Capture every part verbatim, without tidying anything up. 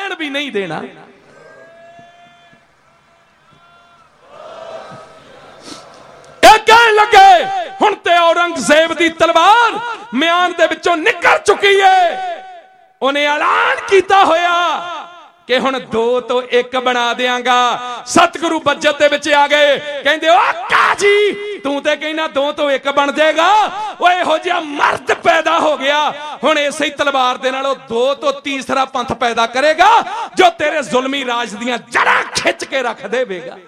रहन भी नहीं देना। कहने लगे हुण ते औरंगजेब दी तलवार म्यान दे विचों निकल चुकी है। उन्हें ऐलान किया होया कि हुण दो तो एक बना देंगा। सतगुरु बजट दे विच आ गए, कहंदे ओ काजी तू ते कहना दो तो एक बन जाएगा, ओ इहो जिहा मर्द पैदा हो गया। हुण इसे तलवार दे नाल दो तो तीसरा पंथ पैदा करेगा जो तेरे जुल्मी राज दियां जड़ां खिच के रख देवेगा।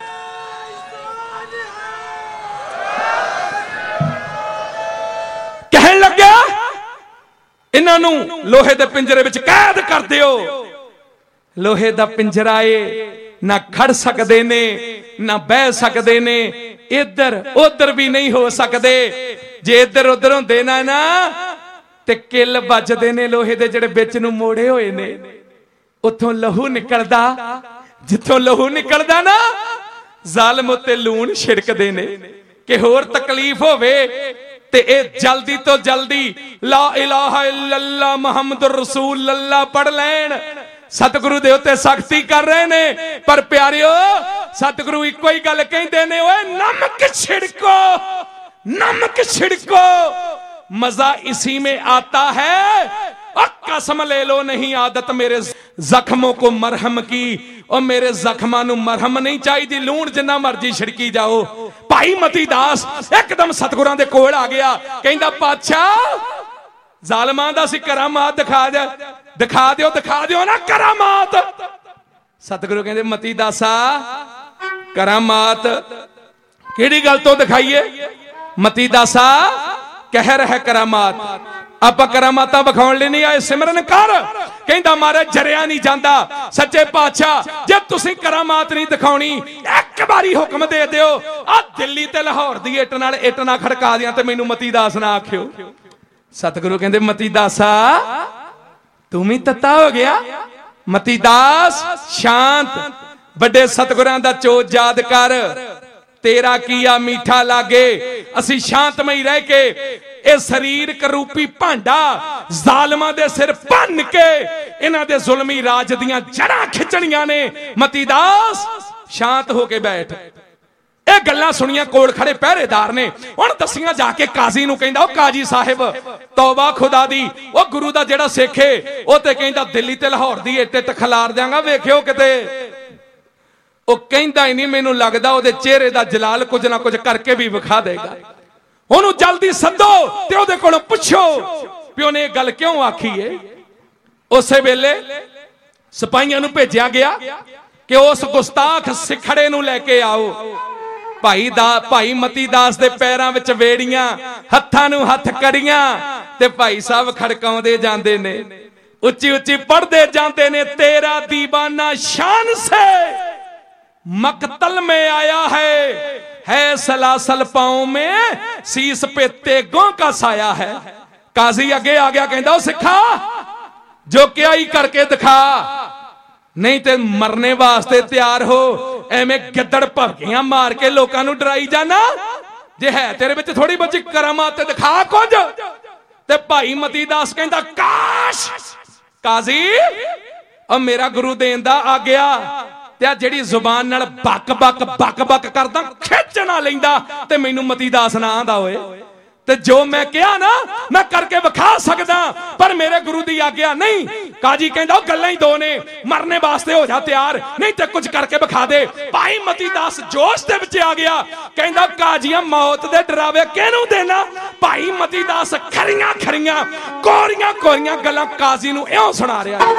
कहन लग्या इन्हां नूं लोहे दे पिंजरे विच कैद कर दिओ। लोहे दा पिंजरा है, ना खड़ सकते ने ना बह सकते ने, इधर उधर भी नहीं हो सकते। जे इधर उधर होंदे ना ना ते किल बजदे ने लोहे दे जिहड़े विच नूं मोड़े होए ने, उत्थों लहू निकलदा। जिथों लहू निकलदा ना जालिम उत्ते लूण छिड़कदे ने कि होर तकलीफ होवे ते ए जल्दी तो जल्दी ला इलाहा इल्लल्लाह मुहम्मदुर रसूलुल्लाह पढ़ लैन। सतगुरु दे उत्ते सख्ती कर रहे ने, पर प्यारियो सतगुरु इको ही गल कहंदे ने, ओए नमक छिड़को, नमक छिड़को, मजा इसी में आता है। और कसम ले लो नहीं आदत मेरे जख्मों को मरहम की, और मेरे जख्मां नूं मरहम नहीं चाहिए, लूण जिन्ना मर्जी छिड़की जाओ। भाई मती दास एकदम सतगुरां दे कोल आ गया, कहंदा पातशाह जालमां दा सी करामात दिखा दे, दिखा दियो दिखा दियो ना करामात। सतगुरु कहंदे मती दासा करामात किहड़ी गल तो दिखाइए? मती दासा कहर है करामात, आप करामाता विखाउण लई नहीं आए, सिमरन कर। कहंदा मारे जरिया नहीं जांदा। सच्चे पातशाह जे तुसीं करामात नहीं दिखाउणी एक बारी हुक्म दे दिओ, आ दिल्ली ते लाहौर दी इट नाल इट ना खड़का दियां ते मैनूं मती दास ना आखिओ। सतगुरु कहंदे मती दासा तू भी तत्ता हो गया। मती दास शांत, बड़े सतगुरां दा चोज याद कर, तेरा किया मीठा लागे। असी शांतमई रह के ए शरीर करूपी भांडा जालमां दे सिर भन के इन्हां दे जुल्मी राज दियां जड़ां खिचणियां ने। मती दास शांत होके बैठ। ਇਹ ਗੱਲਾਂ ਸੁਣੀਆਂ ਕੋਲ ਖੜੇ ਪਹਿਰੇਦਾਰ ਨੇ, ਹੁਣ ਦਸੀਆਂ ਜਾ ਕੇ ਕਾਜ਼ੀ ਨੂੰ। ਕਹਿੰਦਾ ਉਹ ਕਾਜ਼ੀ ਸਾਹਿਬ ਤੌਬਾ ਖੁਦਾ ਦੀ, ਉਹ ਗੁਰੂ ਦਾ ਜਿਹੜਾ ਸਿੱਖ ਏ ਉਹ ਤੇ ਕਹਿੰਦਾ ਦਿੱਲੀ ਤੇ ਲਾਹੌਰ ਦੀ ਇੱਟ ਇੱਟ ਖਿਲਾਰ ਦਿਆਂਗਾ, ਵੇਖਿਓ ਕਿਤੇ। ਉਹ ਕਹਿੰਦਾ ਹੀ ਨਹੀਂ, ਮੈਨੂੰ ਲੱਗਦਾ ਉਹਦੇ ਚਿਹਰੇ ਦਾ ਜਲਾਲ ਕੁਝ ਨਾ ਕੁਝ ਕਰਕੇ ਵੀ ਵਿਖਾ ਦੇਗਾ। ਉਹਨੂੰ ਜਲਦੀ ਸੱਦੋ ਤੇ ਉਹਦੇ ਕੋਲੋਂ ਪੁੱਛੋ ਵੀ ਉਹਨੇ ਇਹ ਗੱਲ ਕਿਉਂ ਆਖੀ ਏ। ਉਸੇ ਵੇਲੇ ਸਿਪਾਹੀਆਂ ਨੂੰ ਭੇਜਿਆ ਗਿਆ ਕਿ ਉਸ ਗੁਸਤਾਖ ਸਿਖੜੇ ਨੂੰ ਲੈ ਕੇ ਆਓ। ਭਾਈ ਦਾ ਭਾਈ ਮਤੀ ਦਾਸ ਦੇ ਪੈਰਾਂ ਵਿੱਚ ਵੇੜੀਆਂ, ਹੱਥਾਂ ਨੂੰ ਹੱਥ ਕੜੀਆਂ ਤੇ ਭਾਈ ਸਾਹਿਬ ਖੜਕਾਉਂਦੇ ਜਾਂਦੇ ਨੇ, ਉੱਚੀ ਉੱਚੀ ਪੜ੍ਹਦੇ ਜਾਂਦੇ ਨੇ, ਤੇਰਾ ਦੀਵਾਨਾ शान से मकतल में आया है है सलासल पांव में शीस पे तेगों का साया है। काजी अगे आ गया, कहता सिखा जो क्या ही करके दिखा, नहीं ते मरने वास्ते तैयार हो। एवें गिद्दड़ भभकियां मार के लोकां नूं डराई जाना, जे है तेरे विच थोड़ी बची करामात दिखा कुछ। ते भाई मती दास कहंदा काश काजी और मेरा गुरु देन दा आ गया ते जिहड़ी जुबान नाल बक बक बक बक करदा खिच ना लैंदा ते मैनूं मती दास ना आंदा होए। ते जो मैं कहा ना मैं करके विखा सकदा, पर मेरे गुरु दी आग्या नहीं। काजी कहंदा गल्लां ही दो ने, मरने वास्ते हो जा तैयार, नहीं ते कुछ करके विखा दे। भाई मती दास जोश दे विच आ गया, कहंदा काजियां मौत दे डरावे किहनूं देना। भाई मती दास खरियां खरियां कोरियां कोरियां गल्लां काजी नूं इउं सुणा रिहा।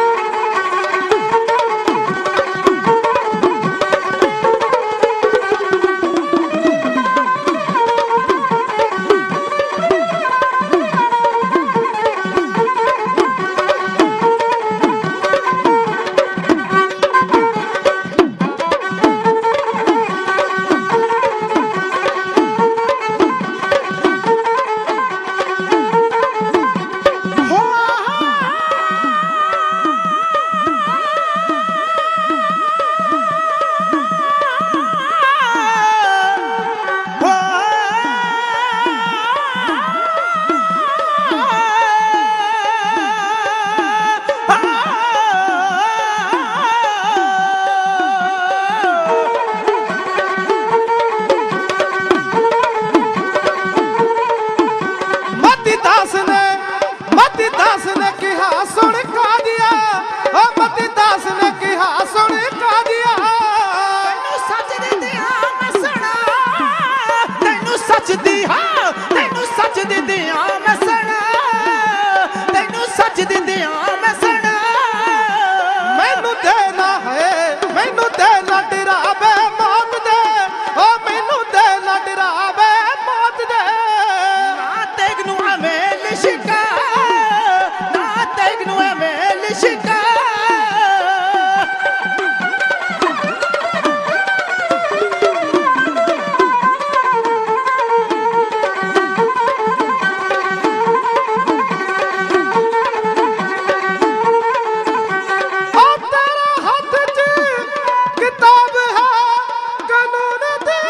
ओ मती दास ने कहा सुन कादिया तैनू सच दी दिया मैं सुना तैनू सच दी हाँ तैनू सच दी दिया मैं सुना तैनू सच दी दिया मैं सुना मैनू देना है मैनू देना डरावे मौत दे ओ मैनू देना डरावे मौत दे ना तेगनू अमेल शिका ना तेगनू अमेल शिका ओ तेरे हाथ च किताब है कानून दी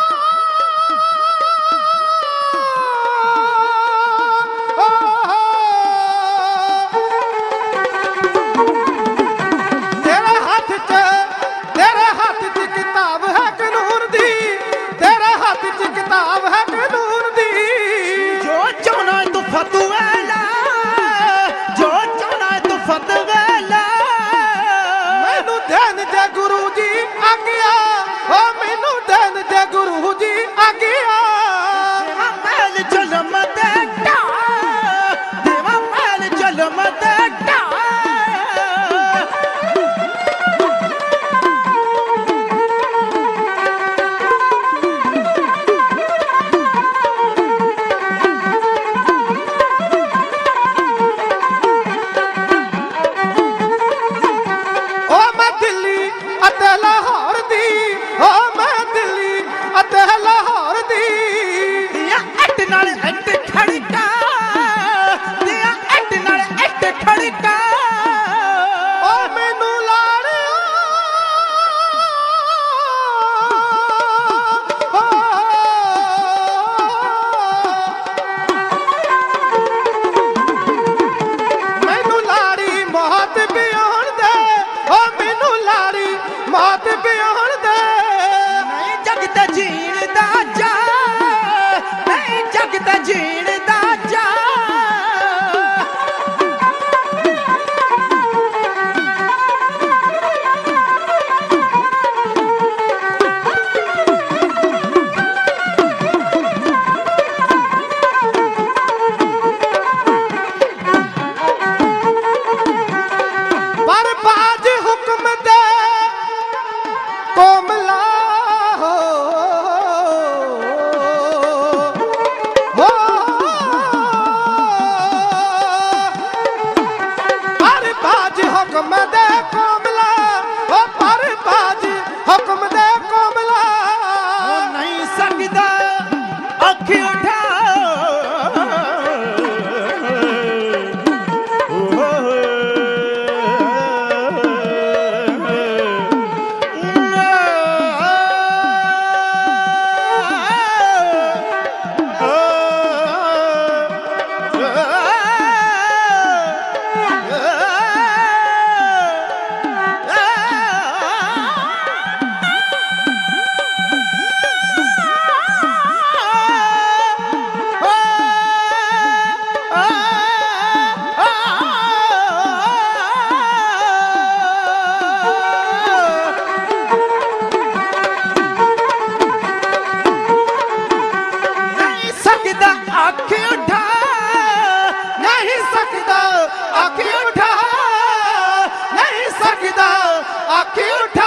तेरे हाथ च तेरे हाथ च किताब है कानून दी तेरे हाथ च किताब है कानून दी जो चाहना है तू फतवेला जो चाहना है तू फतवेला मैनू देन दे गुरु जी आज्ञा ओ मैनू देन दे गुरु जी आज्ञा देवा महल जलम देटा देवा महल जलम देटा ओ मैं दिल्ली अते लाहौर दी ओ मैं दिल्ली अते लाहौर दी दिया अट नाल अट खड़का दिया अट नाल अट खड़का ओ मैनू लाड़िया मैनू लाड़ी मौत बियान दे ओ मैनू लाड़ी मौत बियान दे नहीं जगत जीण दा जा नहीं जगत जीण दा जा पर बाज हुक्म दे कोमला हो हो पर बाज हुक्म दे कोमला हो पर बाज हुक्म दे कोमला हो नहीं सकदा अख उठा नहीं सकदा अख उठा नहीं सकदा आखी उठा नहीं सकदा आखी उठा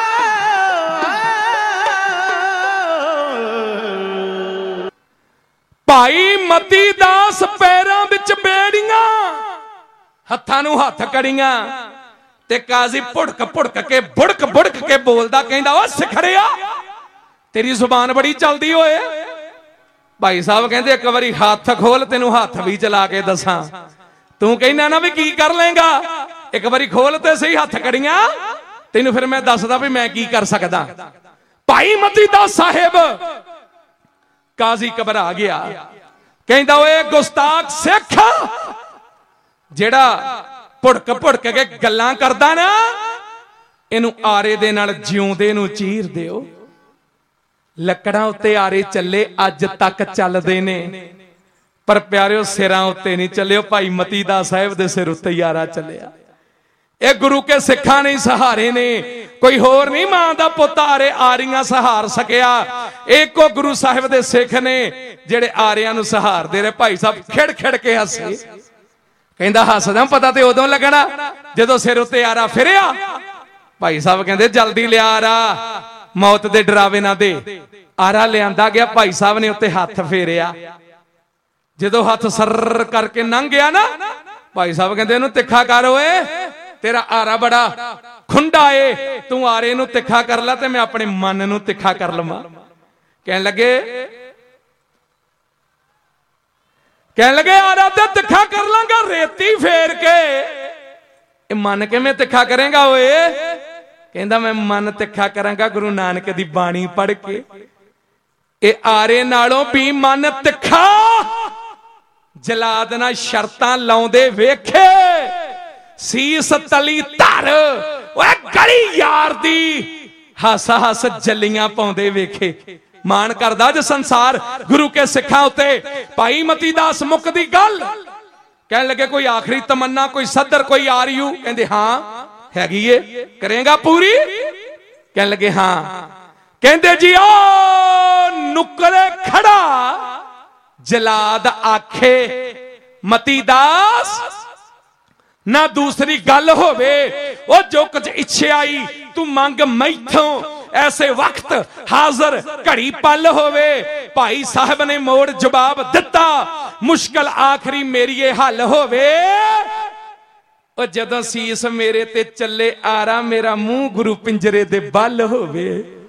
ਭਾਈ ਮਤੀ ਦਾਸ ਪੈਰਾਂ ਵਿੱਚ ਬੇੜੀਆਂ ਹੱਥਾਂ ਨੂੰ ਹੱਥ ਕੜੀਆਂ ਤੇ ਕਾਜ਼ੀ ਭੁੜਕ ਭੁੜਕ ਕੇ ਬੁੜਕ ਬੁੜਕ ਕੇ ਬੋਲਦਾ ਕਹਿੰਦਾ ਓ ਸਿਖੜਿਆ ਤੇਰੀ ਜ਼ੁਬਾਨ ਬੜੀ ਚਲਦੀ ਓਏ ਭਾਈ ਸਾਹਿਬ ਕਹਿੰਦੇ ਇੱਕ ਵਾਰੀ ਹੱਥ ਖੋਲ ਤੈਨੂੰ ਹੱਥ ਵੀ ਚਲਾ ਕੇ ਦੱਸਾਂ ਤੂੰ ਕਹਿੰਦਾ ਨਾ ਵੀ ਕੀ ਕਰ ਲੇਗਾ ਇੱਕ ਵਾਰੀ ਖੋਲ ਤੇ ਸਹੀ ਹੱਥ ਕੜੀਆਂ ਤੈਨੂੰ ਫਿਰ ਮੈਂ ਦੱਸਦਾ ਵੀ ਮੈਂ ਕੀ ਕਰ ਸਕਦਾ ਭਾਈ ਮਤੀ ਦਾਸ ਸਾਹਿਬ ਕਾਜ਼ੀ ਘਬਰਾ ਗਿਆ ਕਹਿੰਦਾ ਓਏ ਗੁਸਤਾਖ ਸਿੱਖ ਜਿਹੜਾ ਭੁੜਕ ਭੁੜਕ ਕੇ ਗੱਲਾਂ ਕਰਦਾ ਨਾ ਇਹਨੂੰ ਆਰੇ ਦੇ ਨਾਲ ਜਿਉਂਦੇ ਨੂੰ ਚੀਰ ਦਿਓ ਲੱਕੜਾਂ ਉੱਤੇ ਆਰੇ ਚੱਲੇ ਅੱਜ ਤੱਕ ਚੱਲਦੇ ਨੇ ਪਰ ਪਿਆਰਿਓ ਸਿਰਾਂ ਉੱਤੇ ਨਹੀਂ ਚੱਲਿਓ ਭਾਈ ਮਤੀ ਦਾਸ ਸਾਹਿਬ ਦੇ ਸਿਰ ਉੱਤੇ ਯਾਰਾ ਚੱਲਿਆ ये गुरु के सिखा नहीं सहारे ने, कोई होर नहीं मां दा पुत आरे आरियां सहार सकिया। एको गुरु साहिब दे सिख ने जेड़े आरियां नूं सहारदे रहे। भाई साहब खिड़ खिड़ के हसे, कहंदा हसदा पता ते उदों लगना जदों सिर उत्ते आरा फिरिया। भाई साहब कहंदे जल्दी लिया आरा, मौत दे डरावे ना दे। आरा लियांदा गया, भाई साहब ने उत्ते हथ फेरिया। जदों हथ सर करके लंघ गया ना, भाई साहब कहंदे इहनूं तिखा कर ओए, तेरा आरा बड़ा खुंडा है, तू आरे नूं तिखा कर ला ते मैं अपने मन नूं तिखा कर लवां। कहन लगे कहन लगे आरा ते तिखा कर लांगा रेती फेर के। ए मन किवें तिखा करेंगा ओए? कहंदा मैं मन तिखा करांगा गुरु नानक दी बाणी पढ़ के। ए आरे नालों भी मन तिखा, जलाद नाल शर्तां लाउंदे वेखे, सीस तली धर ओए गली यार दी, हस हस जलियां पाउंदे वेखे। मान करदा ज संसार गुरु के सिखां उत्ते। भाई मती दास मुकदी गल, कहन लगे कोई आखिरी तमन्ना, कोई सदर, कोई आरयू? कहंदे हां हैगी है, करेगा पूरी? कहन लगे हां। कहंदे जी ओ नुकरे खड़ा जलाद आखे मती दास ना दूसरी गल होवे, ओ जो कुछ इच्छे आई तू मंग मैथों, ऐसे वक्त हाजर घड़ी पल होवे। भाई साहब ने मोड़ जवाब दिता, मुश्किल आखिरी मेरी ये हल होवे। ओ जदों सीस मेरे ते चले आरा, मेरा मुंह गुरु पिंजरे दे बल होवे।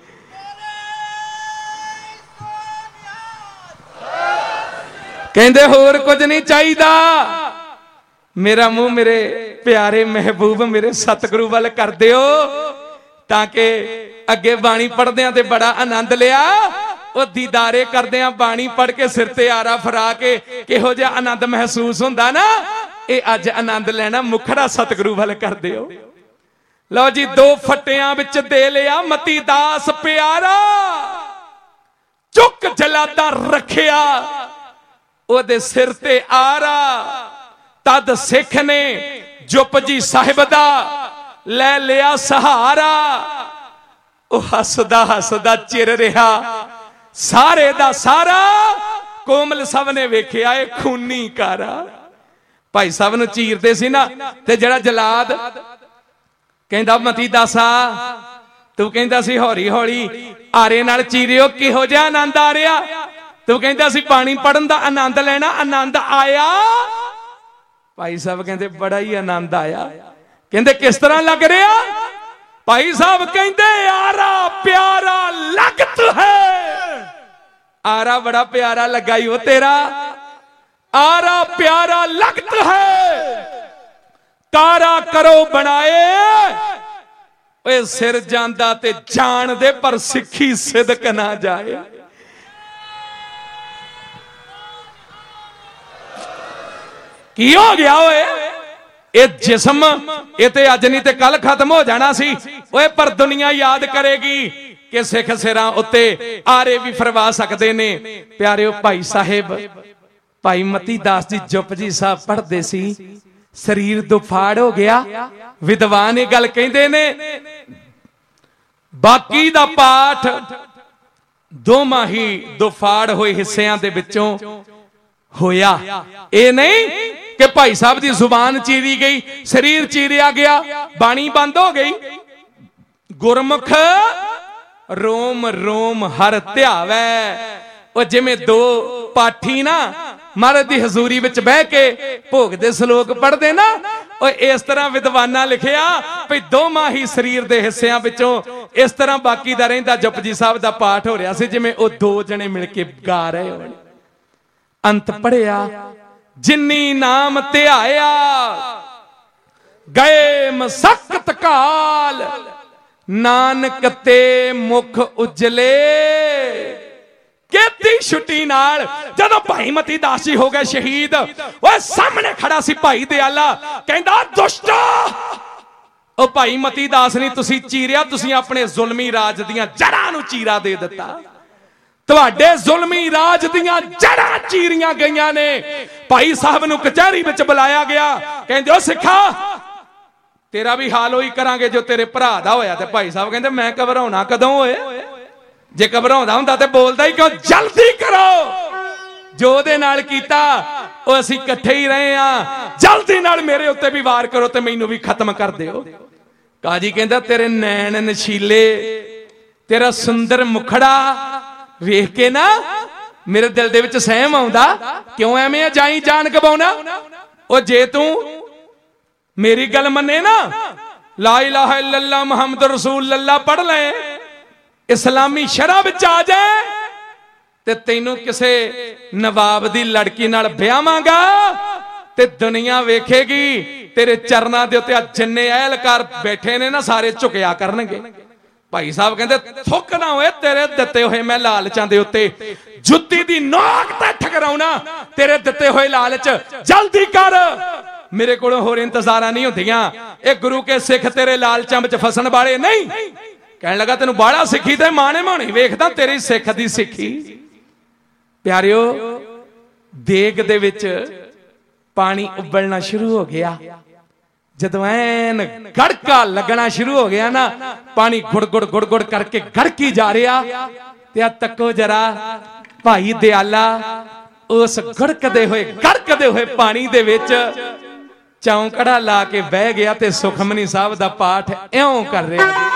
कहंदे होर कुछ नहीं चाहिदा, मेरा मुंह मेरे प्यारे महबूब मेरे सतगुरु वाल कर दिओ, ताकि अगे बाणी पढ़दे ते बड़ा आनंद लिया। वो दीदारे करदे बाणी पढ़ के सिर ते आरा फरा के किहो जिहा आनंद महसूस हुंदा ना, ये अज आनंद लेना मुखड़ा सतगुरु वाल कर दिओ। लो जी दो फटियां विच दे लिया मती दास प्यारा, चुक जलादा रखिया ओदे सिर ते आरा। तद सिख ने जुपजी साहिब दा ले लिया सहारा। ओ हसदा हसदा चिर रहा सारे दा सारा, कोमल सब ने वेखिया ए खूनी कारा। भाई साहब नूं चीरदे सी ना, ते जड़ा जलाद कहंदा मती दासा तू कहंदा सी हौली हौली आरे नाल चीरियो, किहो जिहा आनंद आ रिहा? तू कहंदा सी पानी पढ़न दा आनंद लेना, आनंद आया? भाई साहब कहंदे बड़ा ही आनंद आया। कहंदे किस तरह लग रहा? भाई साहब कहंदे आरा प्यारा लगत है। आरा बड़ा प्यारा लगा ही वो तेरा, आरा प्यारा लगत है। कारा करो बनाए ओए सिर जांदा ते जान दे, पर सिखी सिदक ना जाए। की हो गया ओए? ये जिस्म ये ते अज नहीं ते कल खत्म हो जाना सी ओए, पर दुनिया याद करेगी कि सिख सिरां उत्ते आरे भी फरवा सकते ने। प्यारे भाई साहिब भाई मती दास जी जुप जी साहब पढ़ते सी, शरीर दुफाड़ हो गया। विद्वान ये गल कहंदे ने, बाकी दा पाठ दोवां ही दुफाड़ होए हिस्सियां दे विचों होया। ये नहीं कि भाई साहब की जुबान चीरी गई, शरीर चीरिया गया, बाणी बंद हो गई। गुरमुख रोम रोम हर ध्यावै। वो जिमें दो पाठी ना महाराज की हजूरी विच बह के भोग दे श्लोक पढ़ते ना, और इस तरह विद्वाना लिखिया भी दोवां ही शरीर के हिस्सियां विचों इस तरह बाकी दा रहिंदा जपजी साहब का पाठ हो रहा सी, जिमें वो दो जने मिल के गा रहे हो। अंत पढ़िया जिन्नी नाम ध्याया, गए मसक्कत काल, नानक ते मुख उजले। केती छुट्टी नाल जदों भाई मती दास जी हो गए शहीद, वो सामने खड़ा सी भाई दयाला, कहंदा दुष्ट ओ भाई मती दास नहीं तुसी चीरिया, तुसी अपने जुल्मी राज दियां जड़ां नूं चीरा दे दिता। तुहाडे जुल्मी राज दियां जड़ां चीरियां गईयां ने। भाई साहब नूं कचहरी विच बुलाया गया, कहंदे ओ सिखा तेरा भी हाल ही करांगे जो तेरे भरा दा होया। ते भाई साहब कहते मैं घबराउणा कदों होए, जे घबराउंदा हुंदा ते बोलदा ही क्यों। जल्दी करो, जो दे नाल कीता ਉਹ ਅਸੀਂ ਇਕੱਠੇ ही रहे हाँ, जल्दी नाल मेरे उत्ते भी वार करो ते मैनू भी खत्म कर दिओ। काजी कहंदा तेरे नैन नशीले, तेरा सुंदर मुखड़ा वेख के ना मेरे दिल दे विच सहम आउंदा, क्यों एवें जाई जान गवाउणा। ओ जे तू मेरी गल मन्ने ना, ला इलाहा इल्लल्लाह मुहम्मद रसूलुल्लाह पढ़ ले, इस्लामी शरह विच आ जाए ते तैनू किसे नवाब दी लड़की नाल ब्याहांगा ते दुनिया वेखेगी तेरे चरनां दे उत्ते जिन्ने अहलकार बैठे ने ना सारे झुकिया करनगे। भाई साहब कहंदे थुक ना होए तेरे दिते होए मैं लालचां दे उत्ते जुत्ती दी नोक ते ठकराउणा तेरे दिते होए लालच। जल्दी कर, मेरे कोलों होर इंतजारां नहीं हुंदियां। ए गुरु के सिख तेरे लालचां विच फसन वाले नहीं। कहण लगा तैनू बाड़ा सिੱਖੀ ते माने माणी वेखदा तेरी सिख दी सिੱਖੀ। प्यारिओ देग दे विच पानी उबलना शुरू हो गया, जदों ऐन गड़का लगना शुरू हो गया ना, पानी गुड़ गुड़ गुड़ गुड़ करके गड़की जा रहा। ते आ तको जरा भाई दयाला उस गड़कदे हुए गड़कदे हुए पानी दे विच चौंकड़ा ला के बह गया ते सुखमनी साहब दा पाठ इउं कर रहा।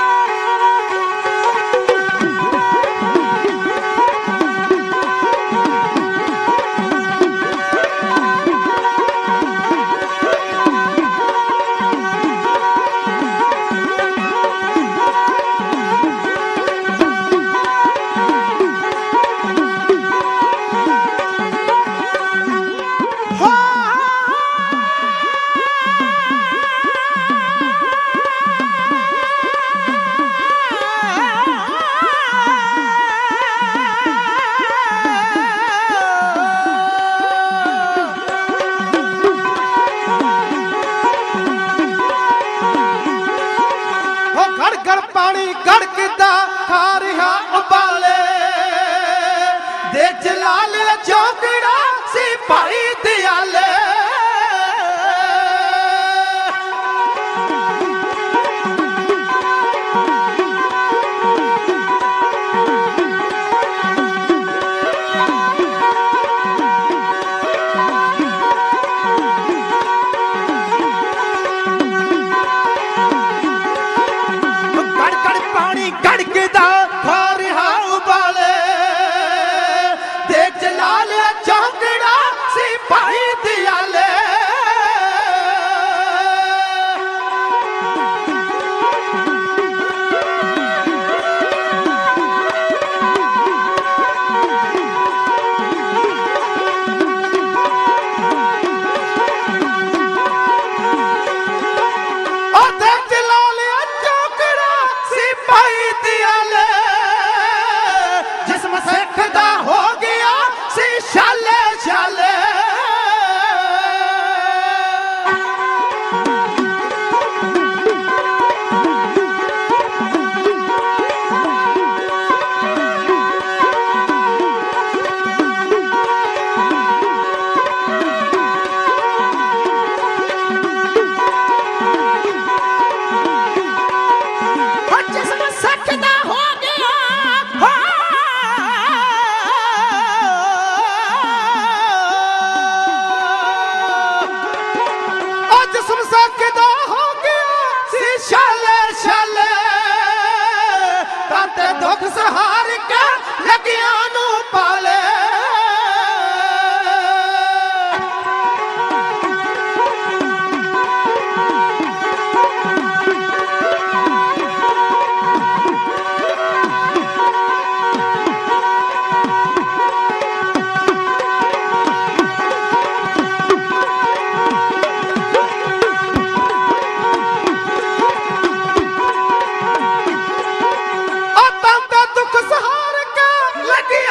दुख सहार के लगी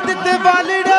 ਦਿੱਤੇ ਵਾਲੜਾ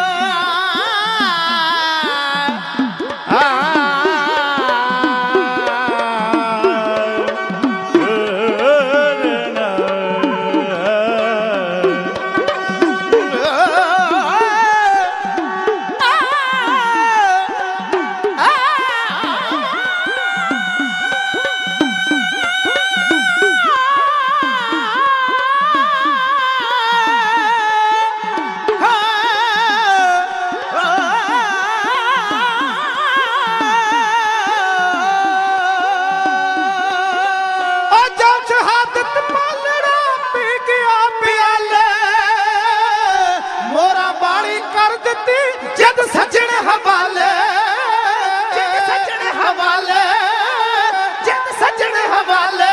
जद सजन हवाले जद सजन हवाले जद सजन हवाले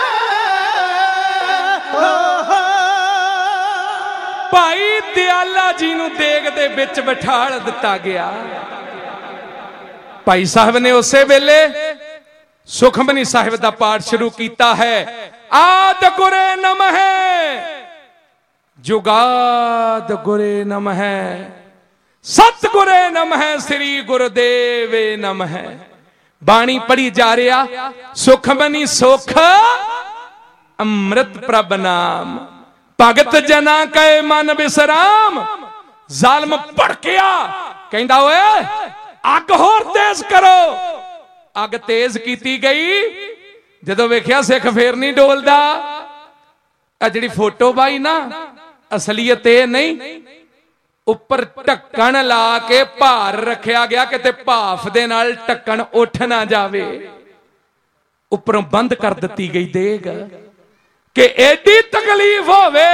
भाई दयाला जी नूं देग दे विच बिठाल दिता गया। भाई साहब ने उसे वेले सुखमनी साहिब दा पाठ शुरू किया है। आद गुरे नमः जुगाद गुरे नमः सतगुरे नमः श्री गुरुदेवे नमः। बाणी पढ़ी जा रहा सुखमनी सुख अमृत प्रभ नाम भगत जना कहे मन विश्राम। जालम भड़किया कहंदा ओए अग होर तेज करो। अग तेज की गई जदों वेखिया सिख फेर नहीं डोलदा। आ जिहड़ी फोटो बाई ना असलीयत ये नहीं उपर ढक्कन ला के भार रखा गया किते भाफ दे नाल ढक्कन उठ ना जावे। उपरों बंद कर दी गई देग कि एडी तकलीफ होवे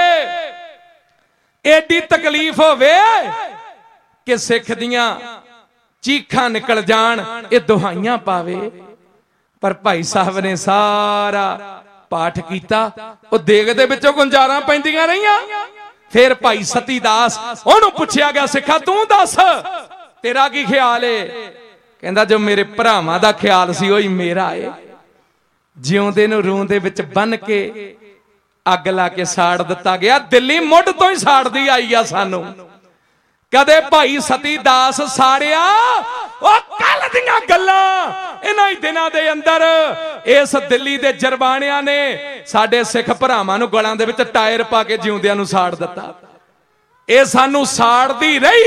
एडी तकलीफ होवे कि सिख दियां चीखां निकल जान ये दुहाइयां पावे। पर भाई साहब ने सारा पाठ किया वो देग दे विचों गुंजारां पैंदियां रहियां। फिर भाई सतीदास ओनू पूछया गया सिखा तू दस तेरा की ख्याल है। कहंदा जो मेरे भरावां दा ख्याल सी ओही मेरा है। जिउंदे नूं रूह दे विच बन के अग ला के साड़ दिता गया। दिल्ली मुढ़ तो ही साड़दी आई आ सानू। कदे भाई सतीदास साड़िया ओ कल दियां गल्लां इन्हां ही दिनां दे अंदर इस दिल्ली दे जरबाणियां ने साडे सिख भरावां नूं गलां दे विच टायर पा के जिउंदियां नूं साड़ दिता। ए सानू साड़दी रही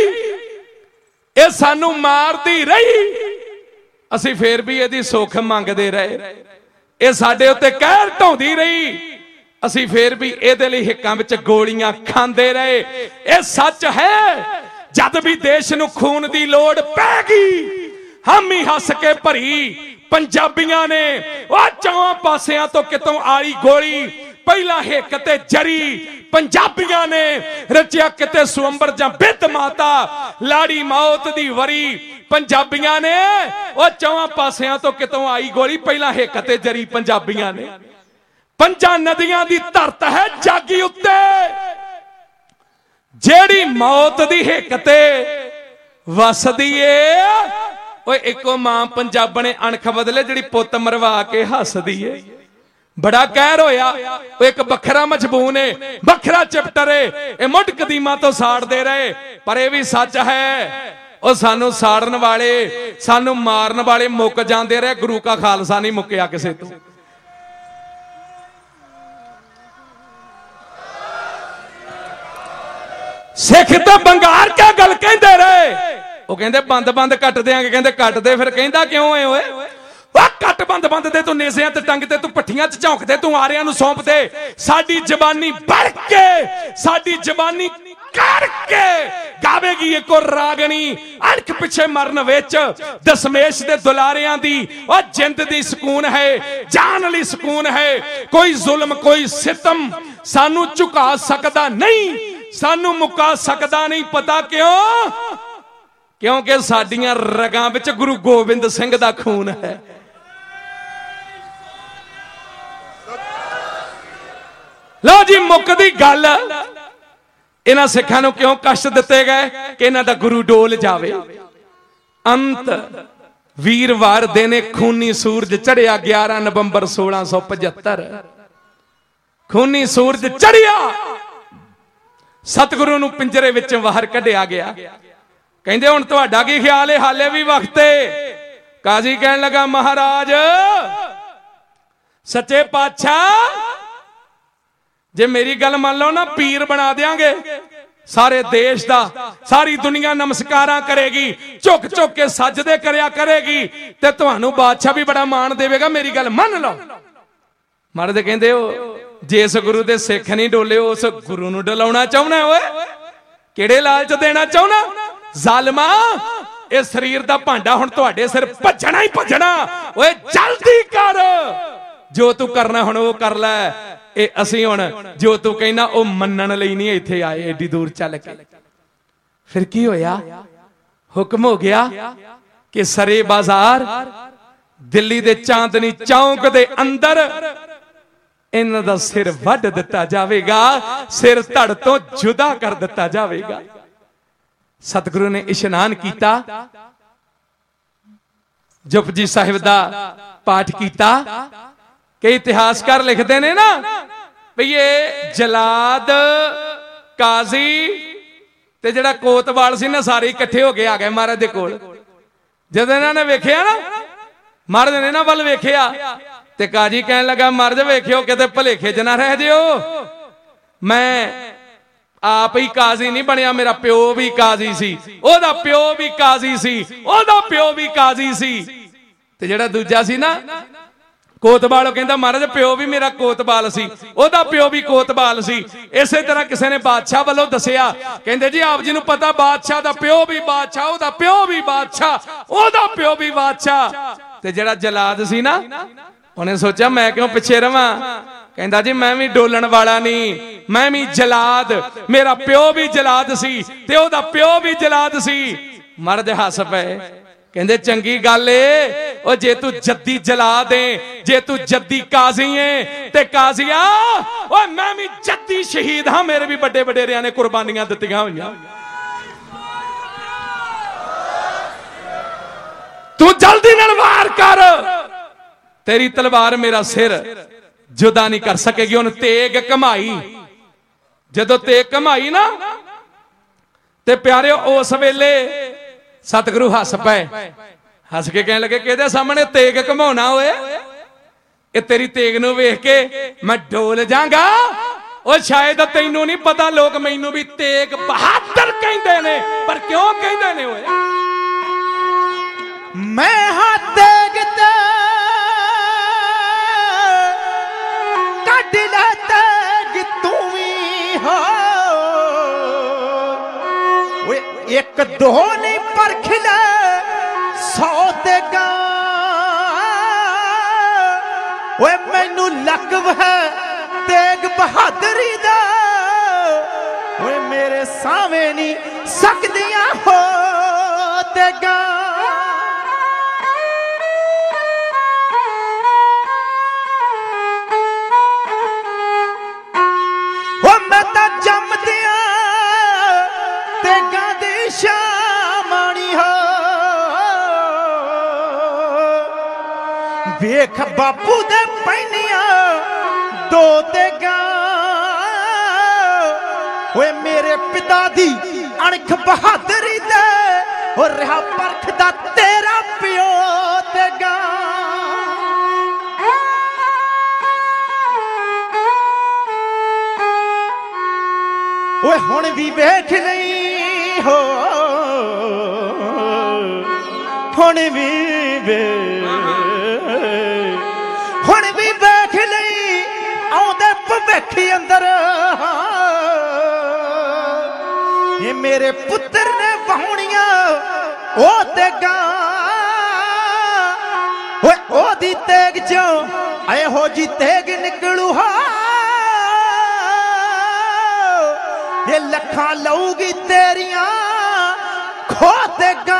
ए सानू मारदी रही असीं फेर भी इहदी सुख मंगदे रहे। ए साडे उत्ते कहर ढाउंदी रही असीं फेर भी इहदे लई हिक्कां विच गोलियां खांदे रहे। ए सच है जद भी देश नूं खून दी लोड़ पैगी हम ही हस के भरी पंजाबियां ने ओ चौं पासियां तो कितों आई गोली पहला हिक ते जरी पंजाबियां ने रचिया किते सुअंबर जां बिद माता लाड़ी मौत दी वरी पंजाबियां ने ओ चौं पासियां तो कितों आई गोली पहला हिक ते जरी पंजाबियां ने। पंजा नदियां दी धरत है जागी उत्ते जेड़ी मौत दी हिक ते वसदी ए। ओए इको मां पंजाब ने अणख बदले जिहड़ी पुत मरवा के हसदी है। बड़ा कहर होया एक बखरा मजबून है बखरा चिपटरे ए मुठ कदीमा तो साड़दे रहे। पर यह भी सच है ओ सानू साड़न वाले सानू मारन वाले मुक जांदे रहे। गुरु का खालसा नहीं मुक्या किसे तो। सिख तो बंगार क्या गल कहंदे रहे वो कहंदे बंद बंद कट देंगे कहंदे कट दे फिर कहंदा क्यों है ओए कट बंद बंद दे तू नेज़ियां ते टंग दे तू पट्ठियां च झोंक दे तू आरियां नूं सौंप दे साडी जबानी बढ़ के साडी जबानी करके गावेगी एक और रागनी अणख पिछे मरन विच दशमेश दे दुलारियां दी ओ जिंद दी सुकून है जान लई सुकून है। कोई जुल्म कोई सितम सानू झुका सकदा नहीं सानू मुका सकदा नहीं। पता क्यों क्योंकि साडियां रगां विच गुरु गोबिंद सिंह दा खून है। लो जी मुकदी गल इन्हां सिखां नूं क्यों कष्ट दिते गए कि इन्हां दा गुरु डोल जावे। अंत वीरवार दिन खूनी सूरज चढ़िया ग्यारह नवंबर सोलह सौ पचहत्तर खूनी सूरज चढ़िया सतगुरु नूं पिंजरे विचों बाहर कढिया गया। कहंदे हुण तुहाडा की ख्याल है, हाले भी वक्त है। काजी कहन लगा महाराज सच्चे पातशाह जे मेरी गल मान लो ना, पीर बना देंगे सारे देश दा, सारी दुनिया नमस्कारा करेगी, झुक झुक के सजदे करया करेगी, ते तुहानू बादशाह भी बड़ा मान देवेगा। मेरी गल मान लो। महाराज कहंदे हो जिस गुरु दे सिख नहीं डोले उस गुरु नू डलाउणा चाहुंदा ओए, किहड़े लालच देना चाहुंदा? जालिमा ਇਹ ਸਰੀਰ ਦਾ ਭਾਂਡਾ ਹੁਣ ਤੁਹਾਡੇ ਸਿਰ ਭੱਜਣਾ ਹੀ ਭੱਜਣਾ। ਓਏ ਜਲਦੀ ਕਰ, ਜੋ ਤੂੰ ਕਰਨਾ ਹੁਣ ਉਹ ਕਰ ਲੈ। ਇਹ ਅਸੀਂ ਹੁਣ ਜੋ ਤੂੰ ਕਹਿਣਾ ਉਹ ਮੰਨਣ ਲਈ ਨਹੀਂ ਇੱਥੇ ਆਏ ਏਡੀ ਦੂਰ ਚੱਲ ਕੇ। ਫਿਰ ਕੀ ਹੋਇਆ? ਹੁਕਮ ਹੋ ਗਿਆ ਕਿ ਸਰੇ ਬਾਜ਼ਾਰ ਦਿੱਲੀ ਦੇ ਚਾਂਦਨੀ ਚੌਂਕ ਦੇ ਅੰਦਰ ਇਹਨਾਂ ਦਾ ਸਿਰ ਵੱਢ ਦਿੱਤਾ ਜਾਵੇਗਾ, ਸਿਰ ਧੜ ਤੋਂ ਜੁਦਾ ਕਰ ਦਿੱਤਾ ਜਾਵੇਗਾ। सतगुरु ने इशनान किया, जपजी साहिब दा पाठ किया। कई इतिहासकार लिखते ने ना भी ये जलाद काजी ते जड़ा कोतवाल सी ना सारे इकट्ठे हो गए आ गए महाराज दे कोल। जद इन्होंने वेख्या ना, महाराज ने इन्हां वल वेख्या ते काजी कहन लगा महाराज वेख्यो किते भलेखे च ना रह जिओ, मैं आप ही काजी नहीं बनया, मेरा प्यो भी काजी सी, ओदा प्यो भी काजी सी, ओदा प्यो भी काजी सी। ते जेड़ा दूजा सी ना कोतवाल, कहंदा महाराज प्यो भी मेरा कोतवाल सी, ओदा प्यो भी कोतवाल सी। इसे तरह किसी ने बादशाह वालों दसिया, कहंदे जी आप जी नूं पता बादशाह दा प्यो भी बादशाह, ओदा प्यो भी बादशाह, ओदा प्यो भी बादशाह। ते जेड़ा जलाद सी ना उन्हें सोचा मैं क्यों पिछे रवां। कहंदा जी मैं भी डोलन वाला नहीं, मैं भी जलाद, मेरा प्यो भी जलाद सी ते ओदा प्यो भी जलाद सी। मर्द हस पे, कहंदे चंगी गल ए, ओ जे तू जद्दी जलाद है, जे तू जद्दी काजी है ते काजिया ओ मैं भी जद्दी शहीद हां, मेरे भी बड़े वडेरियां ने कुर्बानियां दित्तियां होईयां। तू जल्दी नाल वार कर, तेरी तलवार मेरा सिर जुदा नहीं कर सकेगी। उन तेग कमाई, जदों तेग कमाई ना ते प्यारे उस वेले सतगुरु हस पे, हस के कहने लगे किहदे सामने तेग घमाउणा होए, ये तेरी तेग नूं वेख के मैं डोल जांगा। ओ शायद तैनू नहीं पता, लोग मैनू भी तेग बहादुर कहंदे ने, पर क्यों कहंदे ने होए? मैं हां तेग ते एक दो नहीं परख ले सौ तेगा, ओए मैनू लकव है तेग बहादुरी दा, ओए मेरे सावे नहीं सकदियां हो तेगा। ओ मैं तां जमदियां तेगा दी शामानी हो, वेख बापू दे पैनिया दो तेगा, ओए मेरे पिता दी अणख बहादुरी दे, और रहा परखदा तेरा प्यो तेगा। ओए हुण भी वेख नहीं हो, हुण भी वे हुण भी वेख नहीं आउंदे भविख अंदर, ये मेरे पुत्र ने वाहुणियां ओ तेगा, ओए ओदी तेग चों एहो जी तेग निकलू हा, ये लखा लऊगी तेरियां खो तेगा।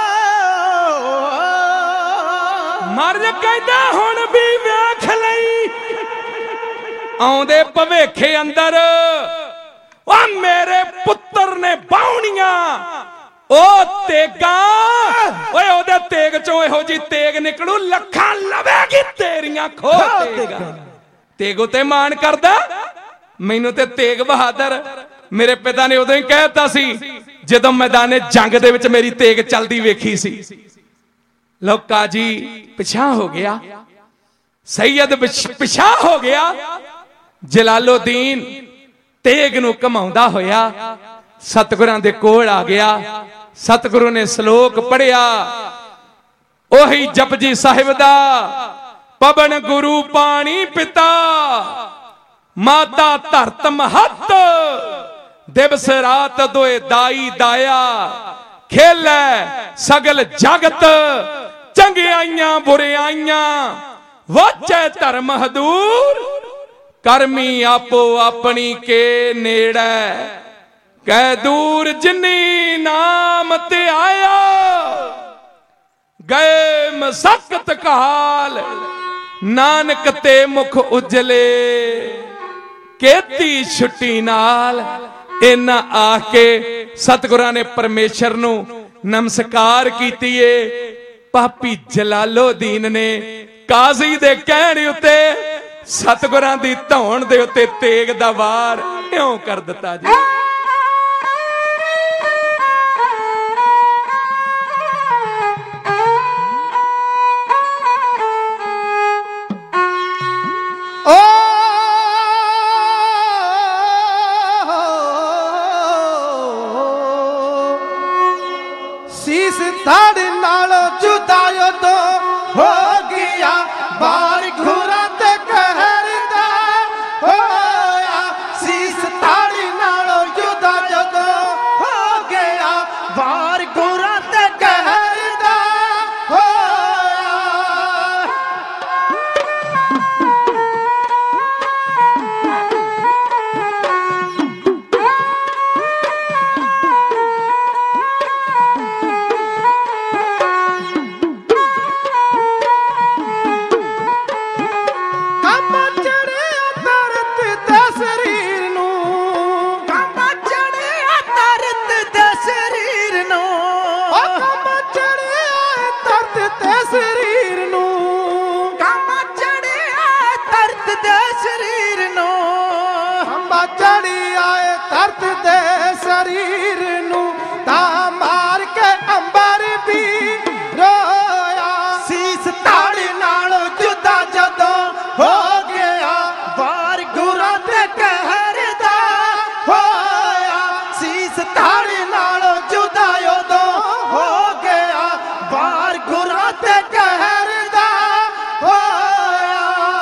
मर्द कहता हुण भी वेख लई आउंदे भवेखे अंदर, ओ मेरे पुत्र ने बाहुणियां ओ तेगा, ओए ओदे तेग चों एहो जी तेग निकलू, लखा लवेगी तेरियां खो तेगा। तेगो ते मान करदा, मैनू ते तेग बहादुर मेरे पिता ने उदों ही कहता सी जदों मैदाने जंग दे विच मेरी तेग चलदी वेखी सी। लो काजी पिछा हो गया, सैयद पिछा हो गया। जलालुद्दीन तेग नूं घमाउंदा होया सतगुरां दे कोल आ गया। सतगुरु ने श्लोक पढ़िया, ओही जपजी साहिब दा, पवन गुरु पानी पिता, माता धरत महत, दिवस रात दोए दाई दाया, खेलै सगल जगत, चंगियाइयां बुरियाइयां, वाचे धर्म हदूर, करमी आपो अपनी के नेड़े, कै दूर जिन्नी नाम ते आया, गए मसकत कहाल, नानक ते मुख उजले, केती छुट्टी नाल। इन्ना आके सतगुरां ने परमेश्वर नूं नमस्कार कीती है। पापी जलालुद्दीन ने काजी दे कहणे उत्ते सतगुरां दी धौण दे उत्ते तेग दा वार इउं कर दिता जी। ताड़ नाल जुदा तो हो गया, बार घुरा ते कहर दा होया। सीस ताड़ नाल जुदा तो हो गया, बार घुरा ते कहर दा होया। शरीर नू ता मार के अंबर भी रोया। सीस ताड़ नाल जुदा जदों हो गया, बार गुरा ते कहर दा होया। सीस ताड़ नाल जुदा उदों हो गया, बार गुरा ते कहर दा होया।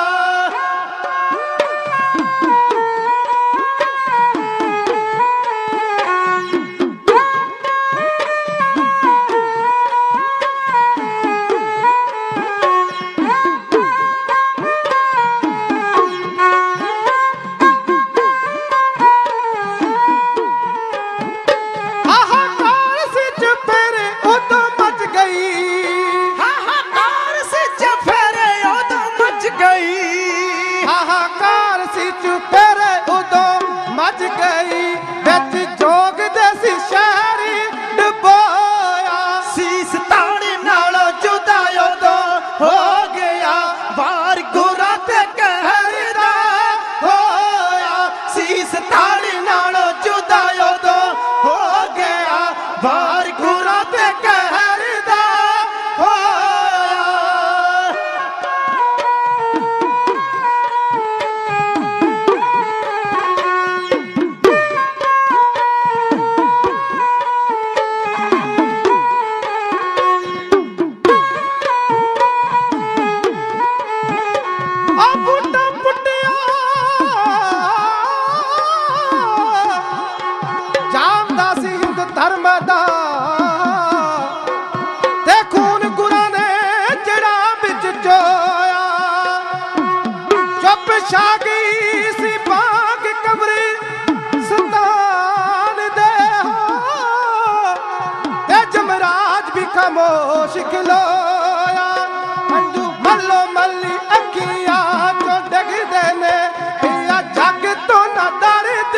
खामोश खिलोया, मंजू मल्लो मल्ली अखियां चो डगदे ने, पिया जग तो ना दर्द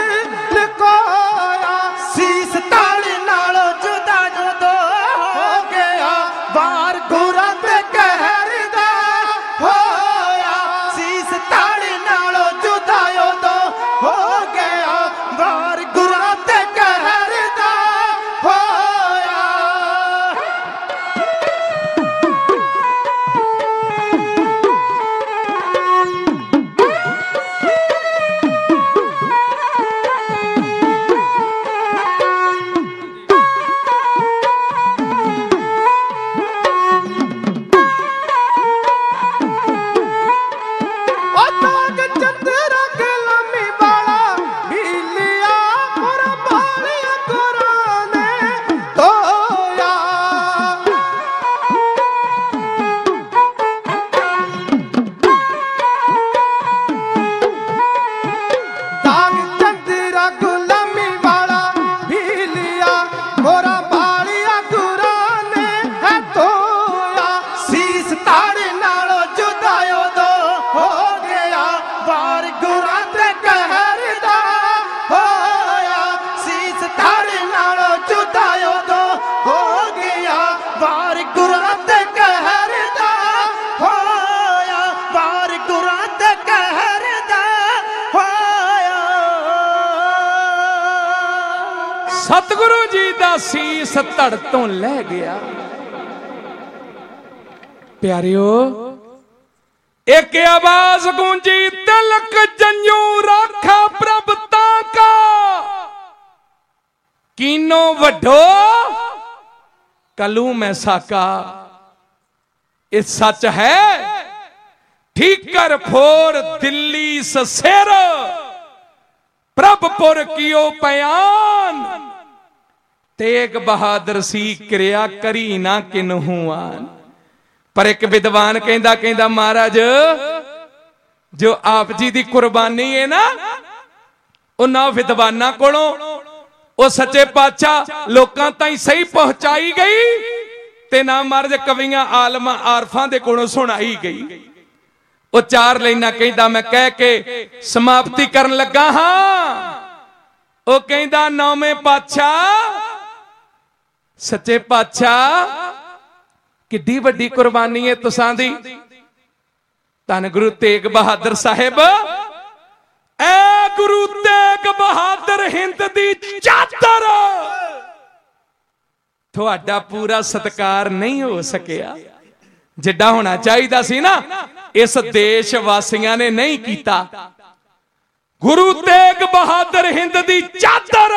लकोया। सीस ताड़ नाल जुदा जुदा हो गया, बार गुरा ते कहर दा होया। सीस ताड़ नाल जुदा उदों हो गया, बार गुरा मेरा सीस धड़ तो लै गया। प्यारियो एक आवाज गूंजी, तिलक जंजू राखा प्रभ ताका, कीनो वड्डो कलू मैं साका। ये सच है ठीकर फोर दिल्ली ससेर, प्रभपुर कियो पयान, तेग बहादुर सी क्रिया करी ना किन्हू आन। पर एक विद्वान कहंदा कहंदा महाराज जो आप जी दी कुर्बानी है ना, उन्हां विद्वानां कोलों ओ सच्चे पातशाह लोकां ताईं सही पहुंचाई गई ते ना महाराज कवियां आलमां आरफां दे कोलों सुनाई गई। ओ चार लाइनां कहंदा मैं कह के समाप्ति करन लगा हां। ओ कहंदा नौवें पातशाह सच्चे पातशाह किड्डी वड्डी कुर्बानी है तुसां दी। धन गुरु तेग बहादुर साहिब, ऐ गुरु तेग बहादुर हिंद दी चादर, तुहाडा पूरा सत्कार नहीं हो सकिया जिड्डा होना चाहिदा सी ना, इस देश वासियां ने नहीं कीता। गुरु तेग बहादुर हिंद दी चादर,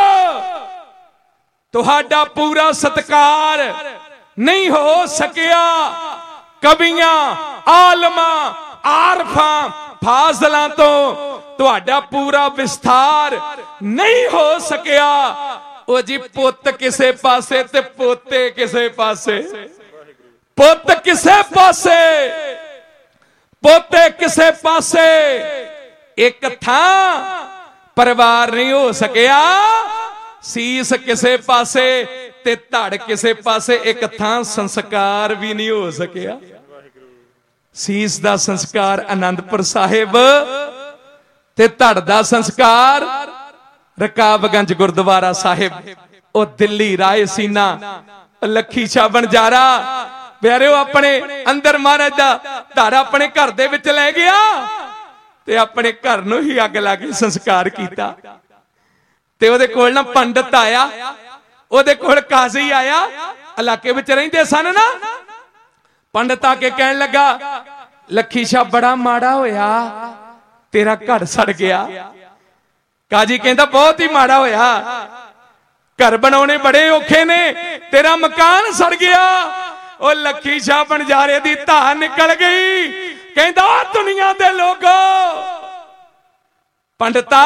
तुहाडा पूरा सत्कार नहीं हो सकिया। कवियां आलमां आरफां फाजलां तो तुहाडा पूरा विस्तार नहीं हो सकिया। ओ जी पुत किसे पासे ते पोते किसे पासे, पुत किसे पासे पोते किसे पासे, एक थां परिवार नहीं हो सकिया। सीस किसे पासे ते धड़ किसे पासे, एक थां संस्कार भी नहीं हो सकिया। सीस दा संस्कार आनंदपुर साहिब ते धड़ दा संस्कार रकाबगंज गुरुद्वारा साहिब, ओ दिल्ली रायसीना लखी शाह बनजारा। प्यारिओ अपने अंदर महाराज दा धड़ अपने घर दे विच लै गया ते अपने घर नूं ही अग ला के संस्कार कीता। ते ओदे कोल ना पंडित आया, ओदे कोल काजी आया, इलाके विच रहिंदे सन ना। पंडित आके कहन लगा लखी शाह बड़ा माड़ा होया, तेरा घर सड़ गया। काजी कहंदा बहुत ही माड़ा होया, घर बनाने बड़े औखे ने, तेरा मकान सड़ गया। ओ लखी शाह बनजारे दी धार निकल गई, कहंदा दुनिया दे लोगो, पंडिता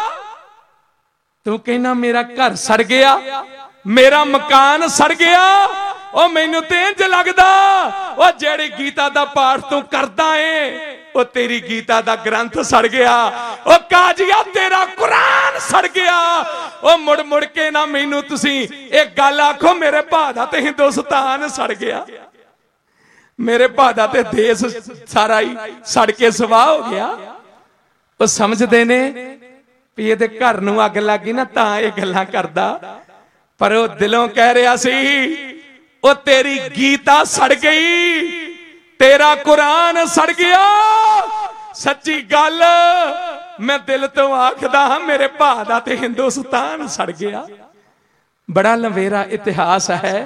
तू कहना मेरा घर सड़ गया, मेरा मकान सड़ गया। ओ मैनू ते इंज लगदा ओ जेड़ी गीता दा पाठ तू करदा है ओ तेरी गीता दा ग्रंथ सड़ गया। ओ काजिया तेरा कुरान सड़ गया। ओ मुड़ मुड़ के ना मैनू तुसी एक गल आखो, मेरे भादा ते हिंदुस्तान सड़ गया, मेरे भादा ते देश सारा ही सड़ के सवाह हो गया। ओ समझदे ने भी ये घर नूं अग लग गई ना तां ये गल्लां करदा, पर वो दिलों कह रहा सी ओ तेरी गीता सड़ गई, तेरा कुरान सड़ गया। सच्ची गल मैं दिल तो आखदा हां, मेरे भादा ते हिंदुस्तान सड़ गया। बड़ा लंबेरा इतिहास है।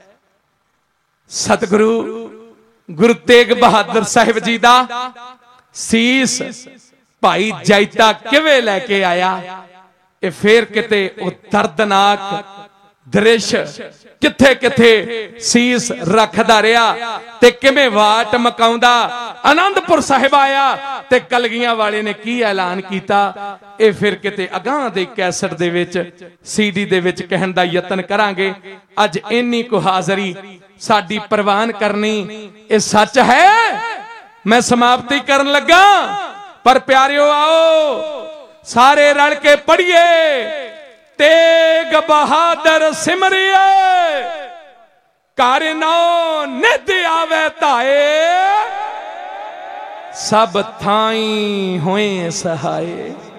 सतगुरु गुरु तेग बहादुर साहिब जी दा सीस भाई जैता किवें लैके आया, ये फिर किते ओ दर्दनाक दृश्य किथे किथे सीस रखदा रहा ते किवें वाट मकाउंदा आनंदपुर साहिब आया ते कलगियां वाले ने की ऐलान कीता। ये फिर किते अगां दे कैसेट दे विच सीडी दे विच कहण दा यतन करांगे। अज इन्नी को हाजरी साडी प्रवान करनी ये सच है। मैं समाप्ति करन लगा, पर प्यारिओ आओ सारे रल के पढ़िए, तेग बहादुर सिमरिए, कर नौ निध आवे ताए, सब थाई होए सहाय।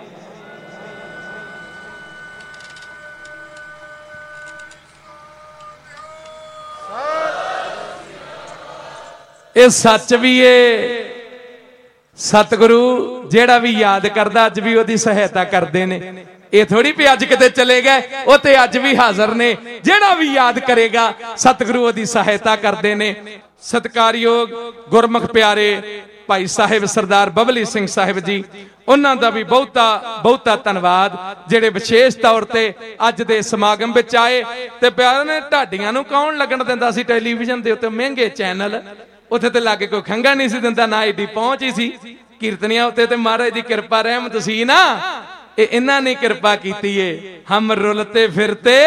ये सच भी है। सतगुरु जेड़ा भी याद करदा अज भी ओदी सहायता करते ने। ਇਹ ਥੋੜੀ ਵੀ ਅੱਜ ਕਿਤੇ ਚਲੇ ਗਏ, ਉਹ ਤੇ ਅੱਜ ਵੀ ਹਾਜ਼ਰ ਨੇ। ਜਿਹੜਾ ਵੀ ਯਾਦ ਕਰੇਗਾ ਸਤਿਗੁਰੂ ਉਹਦੀ ਸਹਾਇਤਾ ਕਰਦੇ ਨੇ। ਸਤਿਕਾਰਯੋਗ ਗੁਰਮੁਖ ਪਿਆਰੇ ਭਾਈ ਸਾਹਿਬ ਸਰਦਾਰ ਬਬਲੀ ਸਿੰਘ ਸਾਹਿਬ ਜੀ, ਉਹਨਾਂ ਦਾ ਵੀ ਬਹੁਤਾ ਬਹੁਤਾ ਧੰਨਵਾਦ, ਜਿਹੜੇ ਵਿਸ਼ੇਸ਼ ਤੌਰ ਤੇ ਅੱਜ ਦੇ ਸਮਾਗਮ ਵਿੱਚ ਆਏ। ਤੇ ਪਿਆਰਿਆਂ ਨੇ, ਢਾਡੀਆਂ ਨੂੰ ਕੌਣ ਲੱਗਣ ਦਿੰਦਾ ਸੀ ਟੈਲੀਵਿਜ਼ਨ ਦੇ ਉੱਤੇ, ਮਹਿੰਗੇ ਚੈਨਲ, ਉੱਥੇ ਤੇ ਲਾਗੇ ਕੋਈ ਖੰਗਾ ਨਹੀਂ ਸੀ ਦਿੰਦਾ, ਨਾ ਏਡੀ ਪਹੁੰਚ ਹੀ ਸੀ। ਕੀਰਤਨੀਆਂ ਉੱਤੇ ਤੇ ਮਹਾਰਾਜ ਦੀ ਕਿਰਪਾ ਰਹਿਮਤ ਸੀ ਨਾ, ਇਹ ਇਹਨਾਂ ਨੇ ਕਿਰਪਾ ਕੀਤੀ ਏ। ਹਮ ਰੁਲਤੇ ਫਿਰਤੇ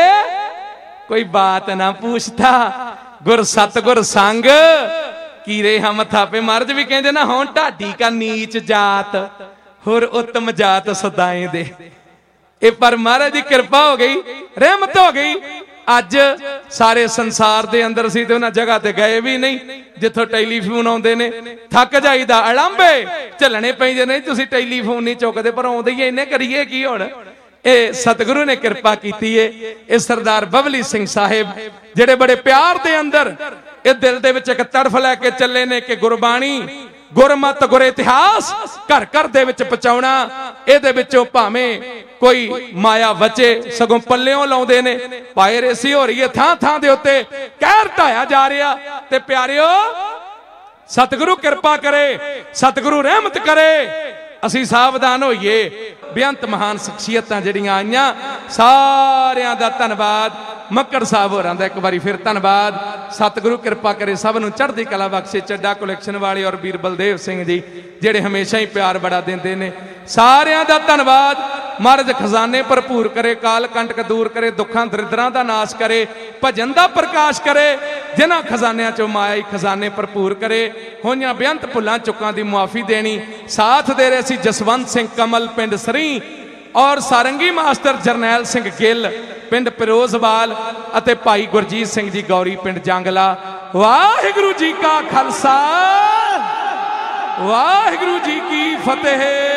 ਕੋਈ ਬਾਤ ਨਾ ਪੁੱਛਦਾ, ਗੁਰ ਸਤਗੁਰ ਸੰਗ ਕੀਰੇ ਹਮ ਥਾਪੇ। ਮਹਾਰਾਜ ਵੀ ਕਹਿੰਦੇ ਨਾ, ਹੁਣ ਢਾਡੀ ਕਾ ਨੀਚ ਜਾਤ ਹੋਰ ਉੱਤਮ ਜਾਤ ਸਦਾਏ ਦੇ। ਇਹ ਪਰ ਮਹਾਰਾਜ ਦੀ ਕਿਰਪਾ ਹੋ ਗਈ, ਰਹਿਮਤ ਹੋ ਗਈ। ਅੱਜ ਸਾਰੇ ਸੰਸਾਰ ਦੇ ਅੰਦਰ ਸੀ ਤੇ ਉਹਨਾਂ ਜਗ੍ਹਾ ਤੇ ਗਏ ਵੀ ਨਹੀਂ ਜਿੱਥੋਂ ਟੈਲੀਫੋਨ ਆਉਂਦੇ ਨੇ। ਥੱਕ ਜਾਈਦਾ, ਅਲੰਬੇ ਝੱਲਣੇ ਪੈਂਦੇ ਨੇ, ਤੁਸੀਂ ਟੈਲੀਫੋਨ ਨਹੀਂ ਚੁੱਕਦੇ, ਪਰ ਆਉਂਦੇ ਹੀ ਇੰਨੇ, ਕਰੀਏ ਕੀ ਹੁਣ। ਇਹ ਸਤਿਗੁਰੂ ਨੇ ਕਿਰਪਾ ਕੀਤੀ ਏ। ਇਹ ਸਰਦਾਰ ਬਬਲੀ ਸਿੰਘ ਸਾਹਿਬ ਜਿਹੜੇ ਬੜੇ ਪਿਆਰ ਦੇ ਅੰਦਰ ਇਹ ਦਿਲ ਦੇ ਵਿੱਚ ਇੱਕ ਤੜਫ ਲੈ ਕੇ ਚੱਲੇ ਨੇ ਕਿ ਗੁਰਬਾਣੀ, ਗੁਰਮਤ, ਗੁਰ ਇਤਿਹਾਸ ਘਰ ਘਰ ਦੇ ਵਿੱਚ ਪਹੁੰਚਾਉਣਾ। ਇਹਦੇ ਵਿੱਚੋਂ ਭਾਵੇਂ ਕੋਈ ਮਾਇਆ ਵਚੇ, ਸਗੋਂ ਪੱਲਿਓਂ ਲਾਉਂਦੇ ਨੇ। ਪਾਇਰੇਸੀ ਹੋ ਰਹੀ ਹੈ ਥਾਂ ਥਾਂ ਦੇ ਉੱਤੇ, ਕਹਿਰ ਢਾਇਆ ਜਾ ਰਿਹਾ। ਤੇ ਪਿਆਰਿਓ, ਸਤਿਗੁਰੂ ਕਿਰਪਾ ਕਰੇ, ਸਤਿਗੁਰੂ ਰਹਿਮਤ ਕਰੇ, ਅਸੀਂ ਸਾਵਧਾਨ ਹੋਈਏ। ਬੇਅੰਤ ਮਹਾਨ ਸ਼ਖਸੀਅਤਾਂ ਜਿਹੜੀਆਂ ਆਈਆਂ, ਸਾਰਿਆਂ ਦਾ ਧੰਨਵਾਦ। ਮੱਕੜ ਸਾਹਿਬ ਹੋਰਾਂ ਦਾ ਇੱਕ ਵਾਰੀ ਫਿਰ ਧੰਨਵਾਦ। ਸਤਿਗੁਰੂ ਕਿਰਪਾ ਕਰੇ, ਸਭ ਨੂੰ ਚੜ੍ਹਦੀ ਕਲਾ ਬਖਸ਼ੇ। ਚੱਡਾ ਕਲੈਕਸ਼ਨ ਵਾਲੇ ਔਰ ਵੀਰ ਬਲਦੇਵ ਸਿੰਘ ਜੀ ਜਿਹੜੇ ਹਮੇਸ਼ਾ ਹੀ ਪਿਆਰ ਬੜਾ ਦਿੰਦੇ ਨੇ, ਸਾਰਿਆਂ ਦਾ ਧੰਨਵਾਦ। ਮਹਾਰਾਜ ਖਜ਼ਾਨੇ ਭਰਪੂਰ ਕਰੇ, ਕਾਲ ਕੰਟਕ ਦੂਰ ਕਰੇ, ਦੁੱਖਾਂ ਦਰਿਦਰਾਂ ਦਾ ਨਾਸ਼ ਕਰੇ, ਭਜਨ ਦਾ ਪ੍ਰਕਾਸ਼ ਕਰੇ। ਜਿਨ੍ਹਾਂ ਖਜ਼ਾਨਿਆਂ ਚੋਂ ਮਾਇਆ ਹੀ ਖਜ਼ਾਨੇ ਭਰਪੂਰ ਕਰੇ। ਹੋਈਆਂ ਬੇਅੰਤ ਭੁੱਲਾਂ ਚੁੱਕਾਂ ਦੀ ਮੁਆਫੀ ਦੇਣੀ। ਸਾਥ ਦੇ ਰਹੇ ਸੀ ਜਸਵੰਤ ਸਿੰਘ ਕਮਲ ਪਿੰਡ ਸਰੀ, ਔਰ ਸਾਰੰਗੀ ਮਾਸਟਰ ਜਰਨੈਲ ਸਿੰਘ ਗਿੱਲ ਪਿੰਡ ਫਿਰੋਜ਼ਵਾਲ, ਅਤੇ ਭਾਈ ਗੁਰਜੀਤ ਸਿੰਘ ਜੀ ਗੌਰੀ ਪਿੰਡ ਜੰਗਲਾ। ਵਾਹਿਗੁਰੂ ਜੀ ਕਾ ਖਾਲਸਾ, ਵਾਹਿਗੁਰੂ ਜੀ ਕੀ ਫਤਿਹ।